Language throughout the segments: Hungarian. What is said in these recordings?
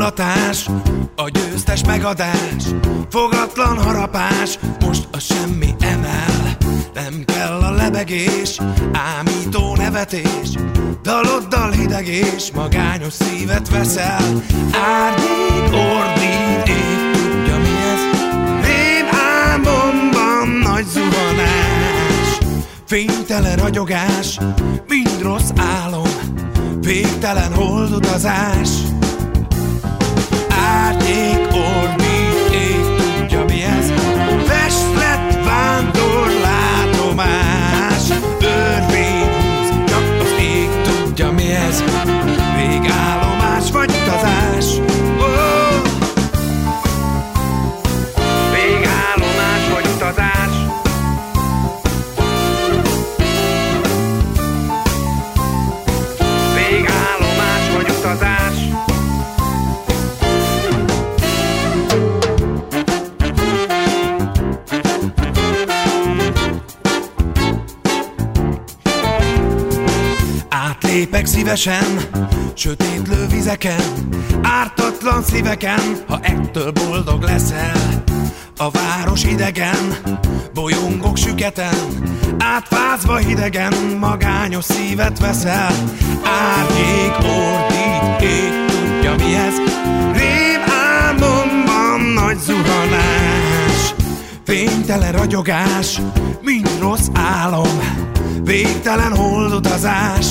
mutatás, a győztes megadás, fogatlan harapás, most a semmi emel. Nem kell a lebegés, ámító nevetés, daloddal hideg és magányos szívet veszel. Árnyék, ordít, ég, tudja mi ez, rém álmomban nagy zuhanás. Fénytelen ragyogás, mind rossz álom, végtelen holdutazás. Árnyék, ordít, ég, tudja mi ez, festlet, vándor, látomás. Örvény húz, csak az ég tudja mi ez, végállomás vagy utazás. Oh! Végállomás vagy utazás. Végállomás vagy utazás. Átlépek szívesen, sötétlő vizeken, ártatlan szíveken, ha ettől boldog leszel. A város idegen, bolyongok süketen, átfázva hidegen, magányos szívet veszel. Árnyék, ordít, ég, tudja mi ez, rém álmomban nagy zuhanás. Fénytelen ragyogás, mind rossz álom, végtelen holdutazás.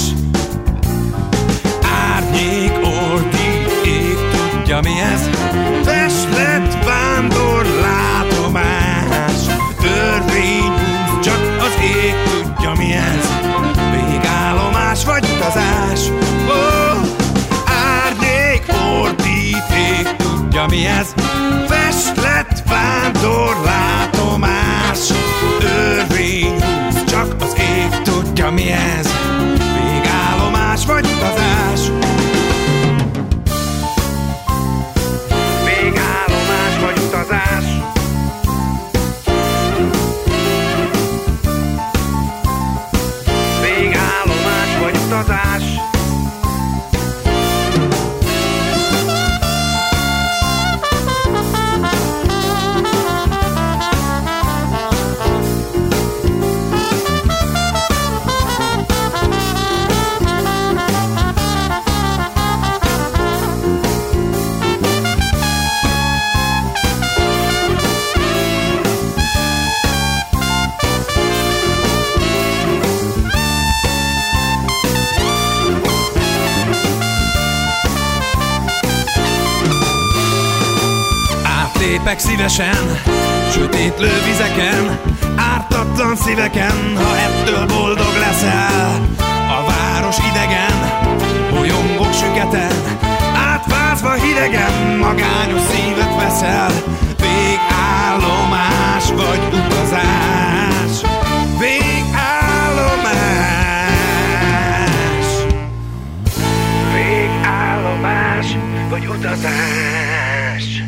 Árnyék, ordít, ég, tudja mi ez, festlet, vándor, látomás. Törvény húz, csak az ég tudja mi ez, végállomás vagy utazás. Oh! Árnyék, ordít, ég, tudja mi ez, festlet, vándor, látomás. Törvény húz, csak az ég tudja mi ez, végállomás vagy utazás. Végállomás vagy utazás. Végállomás vagy utazás. Lépek szívesen, sötétlő vizeken, ártatlan szíveken, ha ettől boldog leszel. A város idegen, bolyongok süketen, átfázva hidegen, magányos szívet veszel. Végállomás vagy utazás. Végállomás. Végállomás vagy utazás.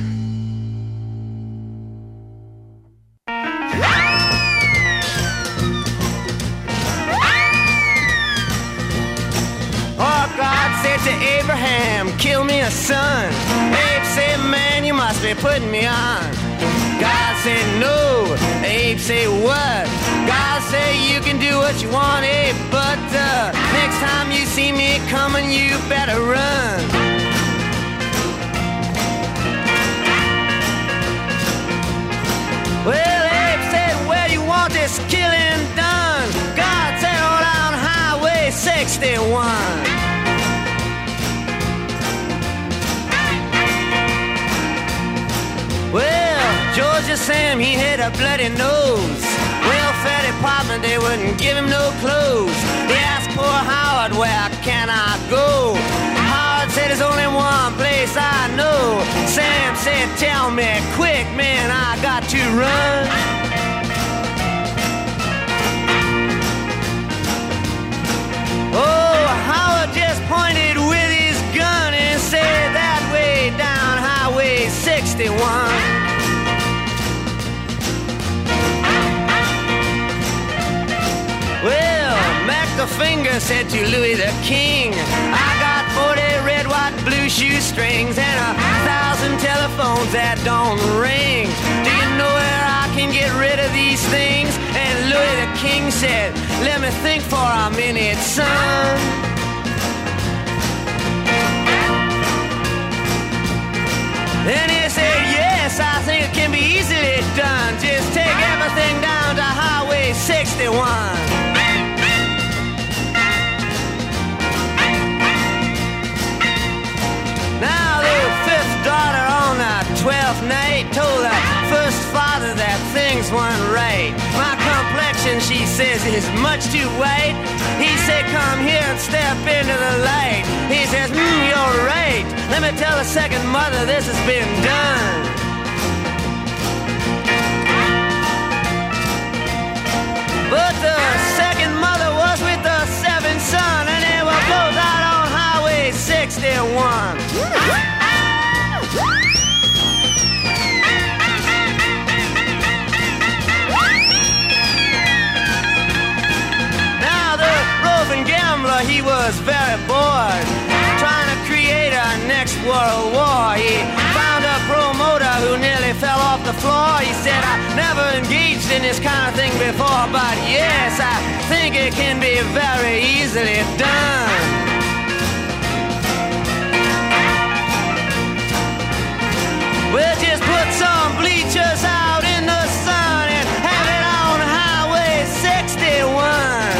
To Abraham, kill me a son. Abe said, man, you must be putting me on. God said, no. Abe said, what? God said, you can do what you want, Abe, but next time you see me coming, you better run. Well, Abe said, where you want this killing done? God said, oh, down Highway 61. Well, Georgia Sam, he had a bloody nose. Welfare department, they wouldn't give him no clothes. They asked poor Howard, where can I go? Howard said, there's only one place I know. Sam said, tell me quick, man, I got to run. Oh, Howard just pointed with his gun and said, that way down Highway 61. Well, Mac the Finger said to Louis the King, I got 40 red, white, blue shoestrings and 1,000 telephones that don't ring. Do you know where I can get rid of these things? And Louis the King said, let me think for a minute, son. Then he said, yes, I think it can be easily done. Just take everything down to Highway 61. Now the fifth daughter on the 12th night told her first father that things weren't right. My complexion, she says, is much too white. He said, come here and step into the light. He says, you're right. Let me tell the second mother this has been done. But the second mother was with the seventh son, and they were both out on Highway 61. Now the roving gambler, he was very bored, trying to create a next world war. He found a promoter who nearly fell off the floor. He said, I never engaged in this kind of thing before, but yes, I think it can be very easily done. We'll just put some bleachers out in the sun and have it on Highway 61.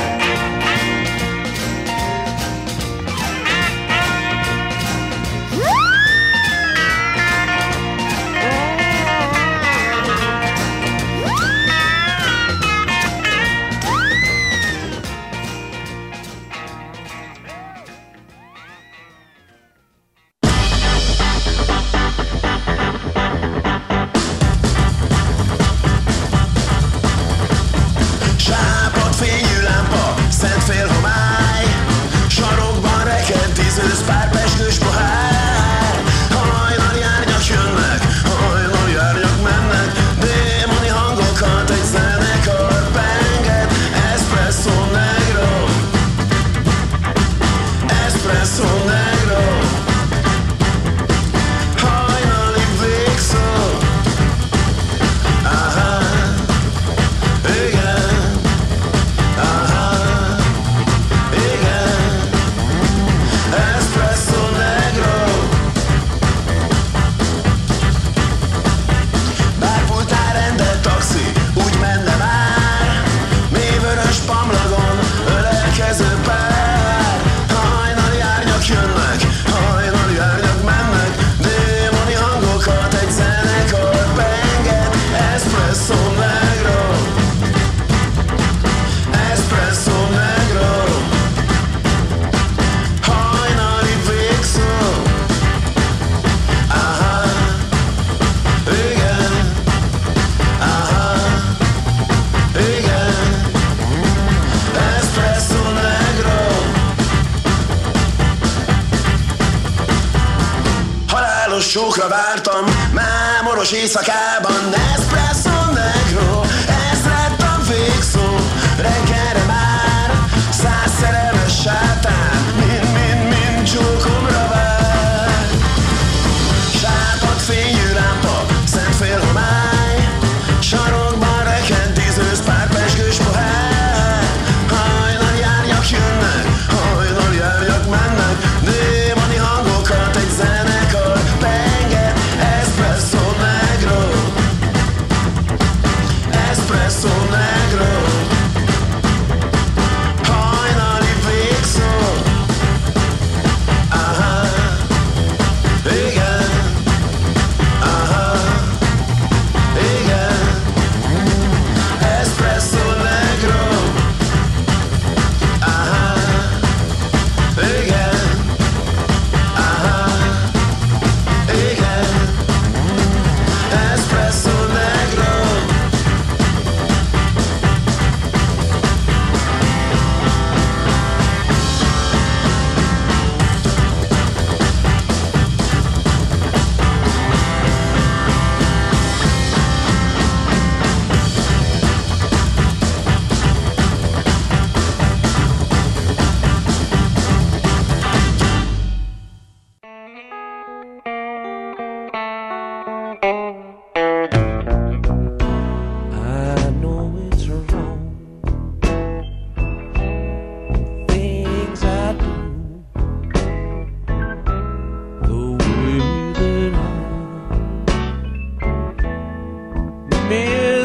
Sókra vártam, mámoros éjszakában. Espresso negro, ez lett a végszó. Reggelre már 100 szerelmes sátán, mind csókomra vár. Sápadt fényű lámpa, szent félhomály, sarokban rekent 10 őszpár pezsgős pohár. Hajnali árnyak jönnek, hajnali árnyak mennek, démoni hangokat egy zenekar penget. Espresso negro, espresso negro.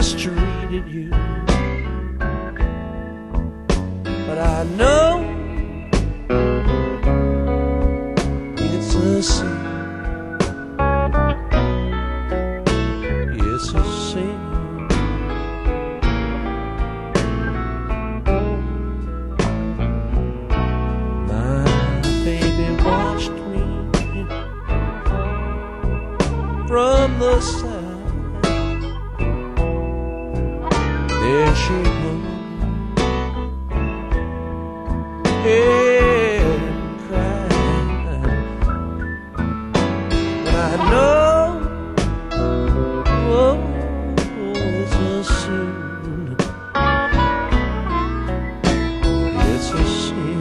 mistreated you, but I know it's a sin. It's a sin. My baby watched me from the side. There she hung, and cried. But I know, oh, it's a sin. It's a sin.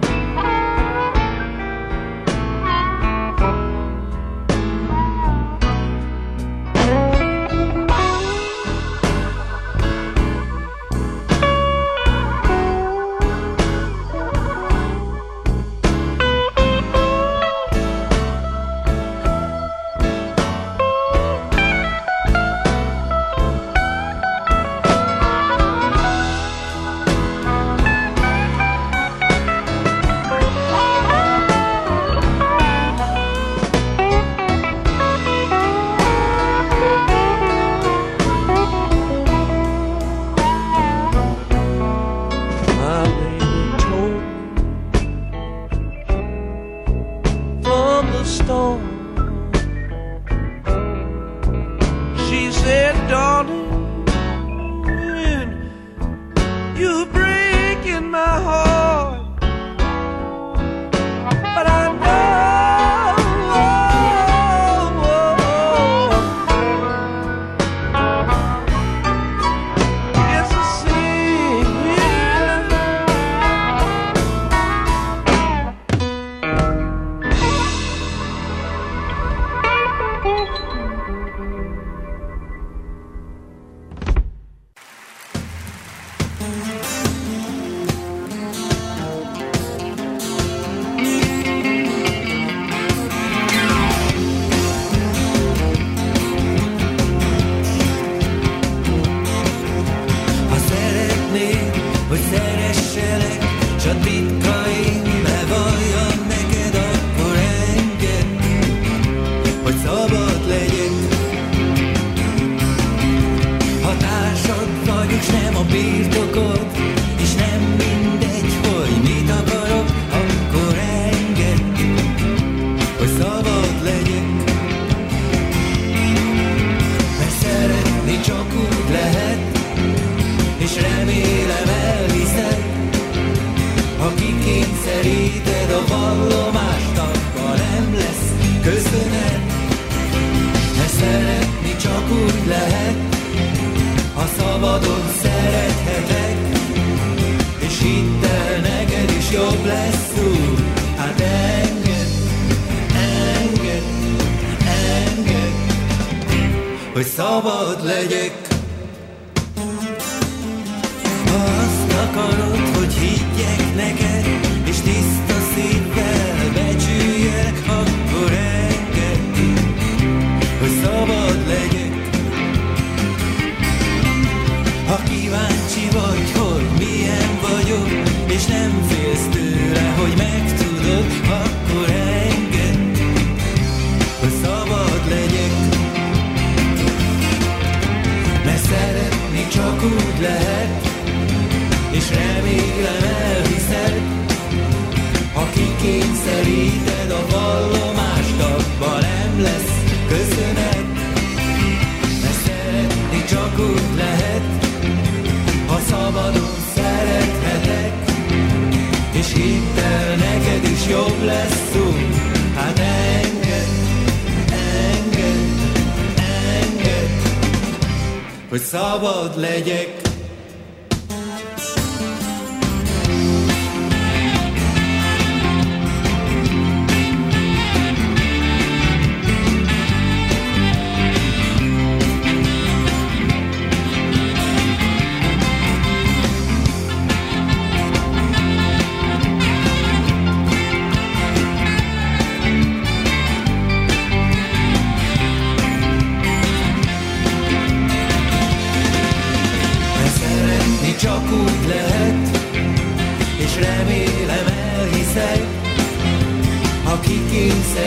Hogy szabad legyek.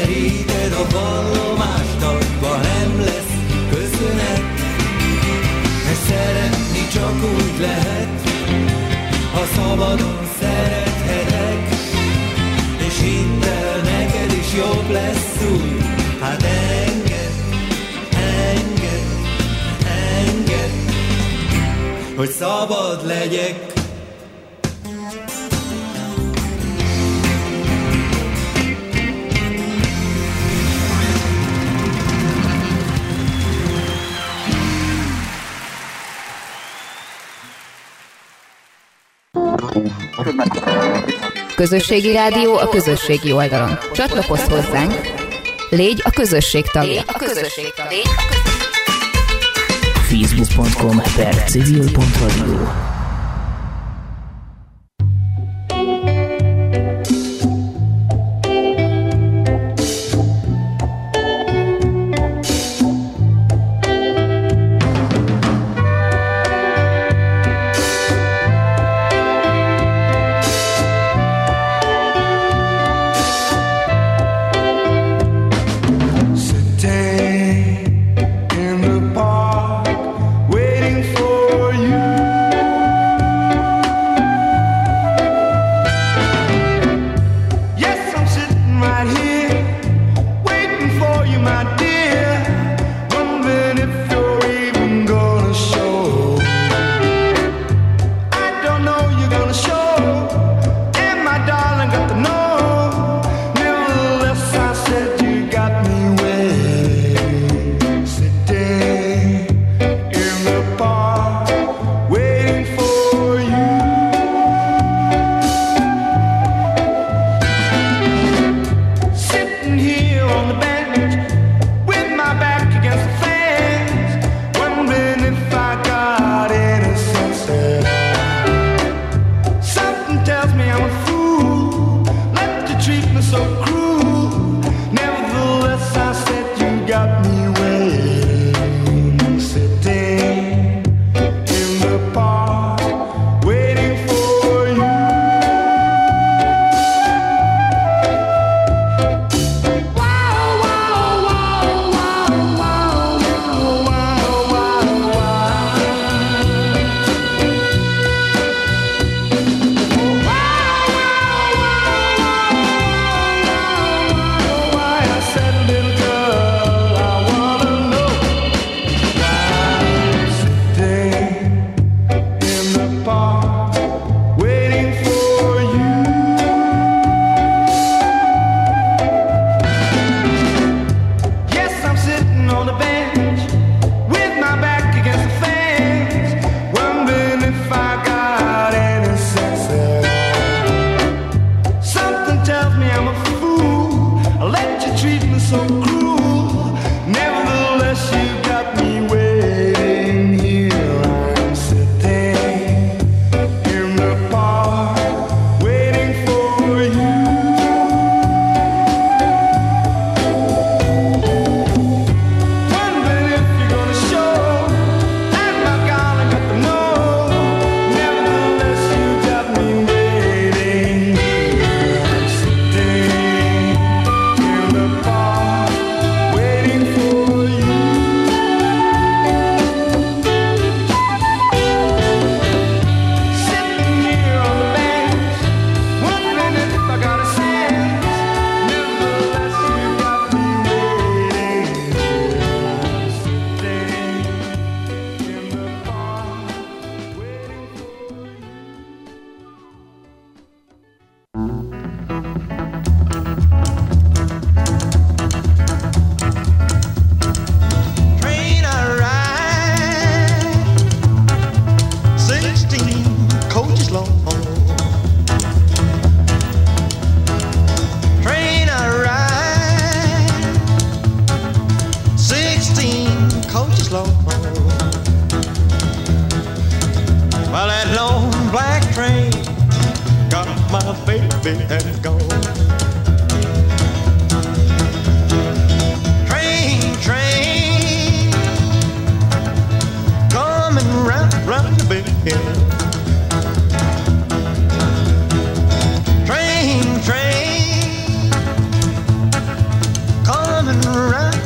Keríted a vallomást, abba nem lesz köszönet. De szeretni csak úgy lehet, ha szabadon szerethetek. És hidd el, neked is jobb lesz úgy. Hát engedd, engedd, engedd, hogy szabad legyek. Közösségi rádió a közösségi oldalon. Csatlakozz hozzánk, légy a közösség tagja. Facebook.com/civil.radio.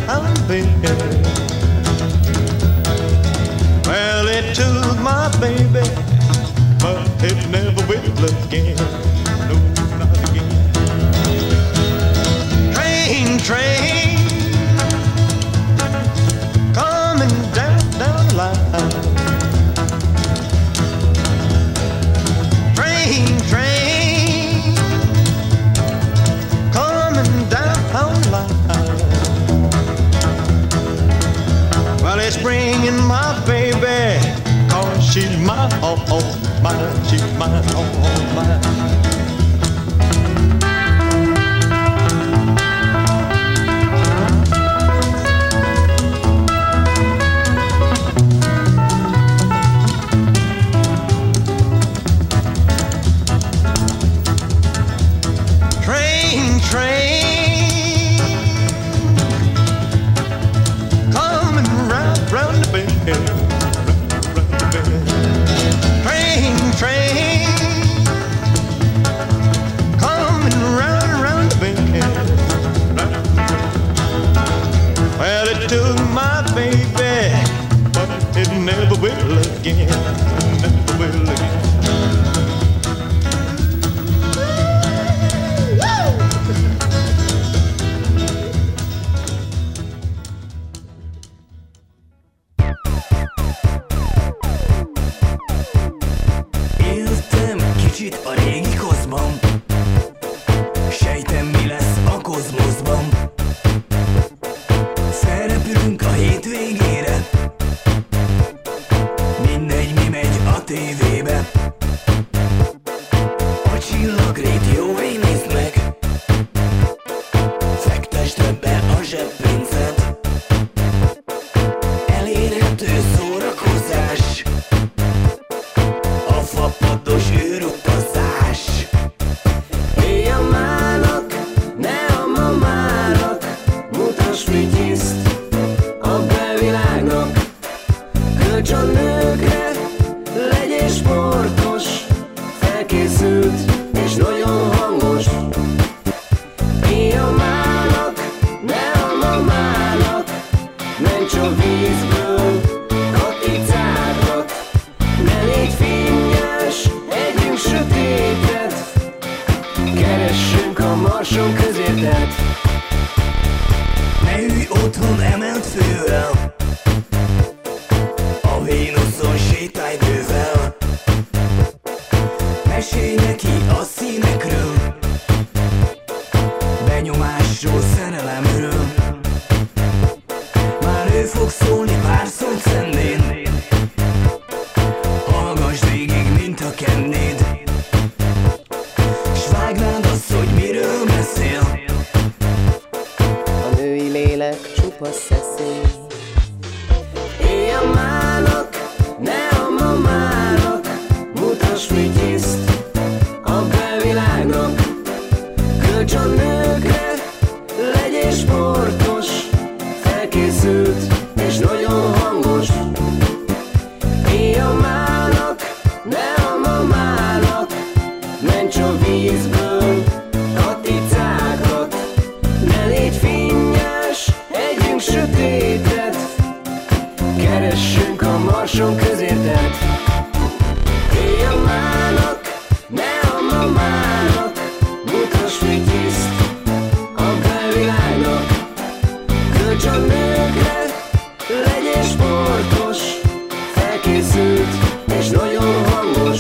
baby. Well, it took my baby, but it never will again. No, not again. Train, coming down the line. Train, coming down the line. Well, it's bringing my baby, 'cause she's mine, oh, mine, she's mine, oh, mine. Train, coming round the bend, round the bend. Train, coming round the bend. Well, it took my baby, but it never will again, never will again. A régi kozban, sejtem mi lesz a kozmoszban. Felrepülünk a hétvégére, mindegy mi megy a tévébe. A csillagrét jó nézd meg, fektesd be a zseppéncet. Elérhető szórakozás, a fapados űrutazás. Éjjel-mának, ne a mamának, mutasd figyiszt a belvilágnak. Kölcs a nőkre, legyél sportos, felkészült és nagyon hangos. Éjjel-mának, ne a mamának, ments a vízből, katicákat. Ne légy finnyes, együnk sötétet, keressünk a marson közértet. Ne ülj otthon emelt fővel, a Vénuszon sétálj bővel. Mesélj neki a színekről, benyomásról, szerelemről. Már ő fog szólni pár szót szendén, hallgass végig, mint a kennéd. S vágd rád azt, hogy miről beszél. A női lélek csupa szeszély. Éjjel-mának, ne a mamának, mutasd figyiszt a belvilágnak. Kölcs a nőkre, legyél sportos, felkészült és nagyon hangos. Éjjel-mának, ne a mamának, ments a vízből, katicákat. Ne légy finnyes, együnk sötétet, keressünk a marson közértet. Éjjel-mának, ne a mamának, mutasd figyiszt a belvilágnak. Kölcs a nőkre, legyél sportos, felkészült és nagyon hangos.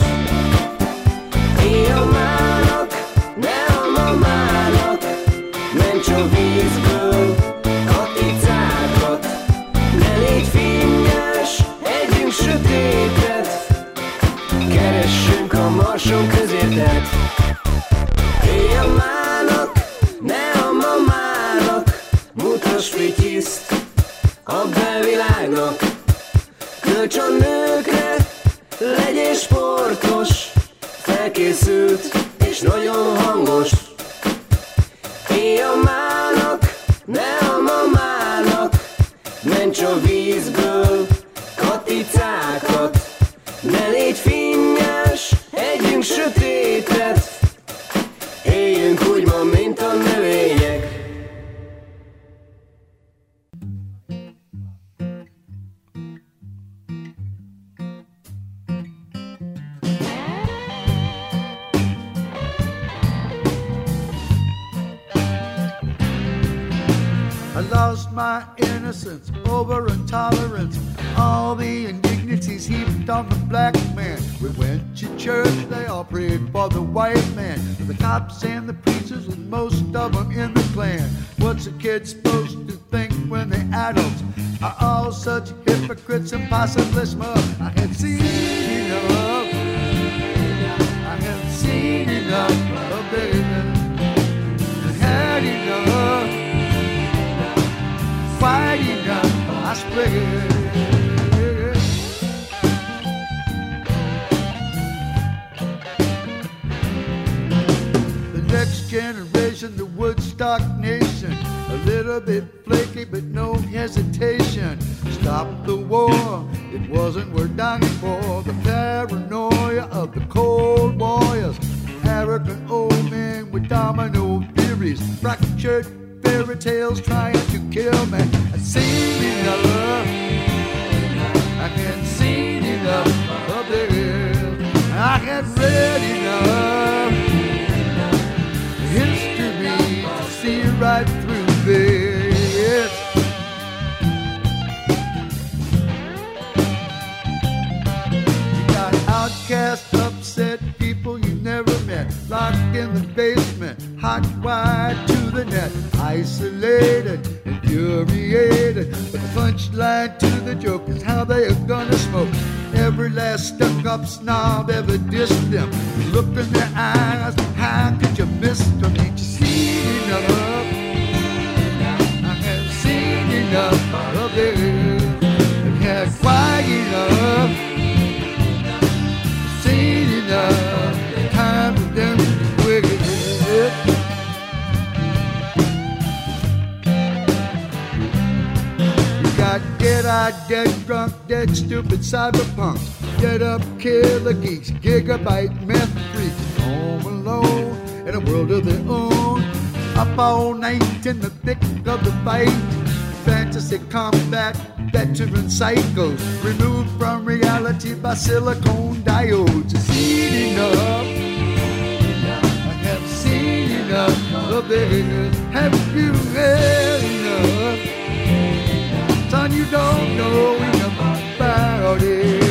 Éjjel-mának, ne a mamának, ments a vízből, katicákat. Ne légy finnyes, együnk sötétet, keressünk a marson közértet. Éjjel-mának, ne a mamának, mutasd figyiszt a belvilágnak. Kölcs a nőkre, legyél sportos, felkészült és nagyon hangos. Éjjel-mának, ne a mamának, ments a vízből, katicákat. Ne légy finnyes, együnk sötétet, éljünk úgy ma, mint a növények. I lost my innocence over intolerance, all the indignities heaped on the black man. We went to church, they all prayed for the white man. The cops and the preachers and most of them in the Klan. What's a kid supposed to think when the adults are all such hypocrites and possibly smug? I had seen enough, I had seen enough of baby, I had enough, quite enough, I swear. Next generation, the Woodstock nation, a little bit flaky but no hesitation. Stop the war, it wasn't worth dying for. The paranoia of the cold warriors, arrogant old men with domino theories, fractured fairy tales trying to kill me. I've seen enough, I had seen enough of this, I had read enough history to see right through this. You got outcast, upset people you never met, locked in the basement, hot wired to the net, isolated, infuriated. But the punchline to the joke is how they are gonna smoke. Every last stuck-up snob ever dissed them. Look in their eyes, how could you miss them? Ain't you seen enough? I have seen enough of it. I've had quite enough. Seen enough. Time for them to be wicked. Got dead-eyed, dead drunk, dead stupid cyberpunks, get up killer geeks, gigabyte meth freaks, home alone in a world of their own, up all night in the thick of the fight, fantasy combat, veteran psychos, removed from reality by silicone diodes. Seen enough, I have seen enough of it. Have you had enough? Son, you don't know enough about it.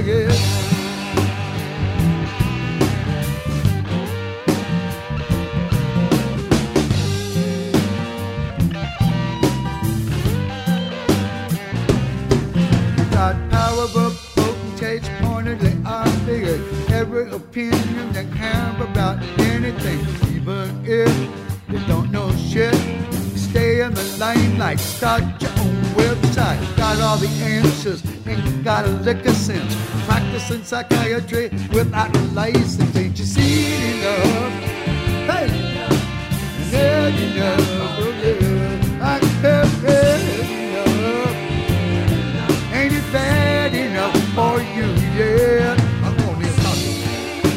You got power of potentates pointedly obvious. Every opinion they have about anything, even if they don't know shit. Stay in the limelight, start your own website. Got all the answers, ain't got a lick of sense. Practicing psychiatry without a license. Ain't you seen enough? Hey, had enough of it. I have had enough. Ain't it bad enough for you yet? I'm gonna talk to you.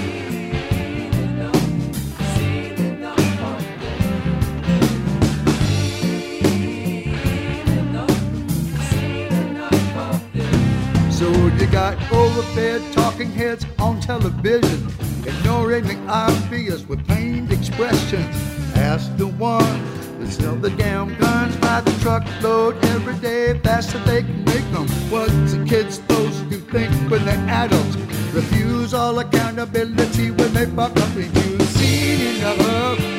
So you got overfed talking heads on television, ignoring the obvious with pained expressions. Ask the one that sell the damn guns by the truckload every day, faster they can make them. What's a kid supposed to think when they're adults? Refuse all accountability when they fuck up and you seen enough.